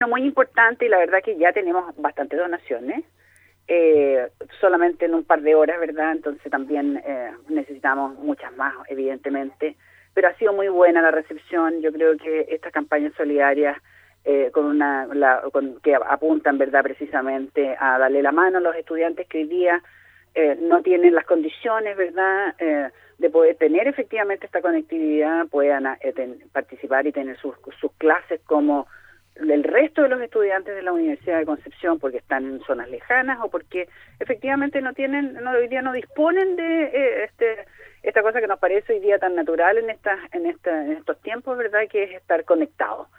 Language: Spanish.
Muy importante y la verdad que ya tenemos bastantes donaciones, solamente en un par de horas, ¿verdad? Entonces también necesitamos muchas más, evidentemente, pero ha sido muy buena la recepción. Yo creo que estas campañas solidarias que apuntan, ¿verdad?, precisamente a darle la mano a los estudiantes que hoy día no tienen las condiciones, ¿verdad?, de poder tener efectivamente esta conectividad, puedan participar y tener sus clases como el resto de los estudiantes de la Universidad de Concepción, porque están en zonas lejanas o porque efectivamente hoy día no disponen de esta cosa que nos parece hoy día tan natural en estos tiempos, ¿verdad?, que es estar conectados.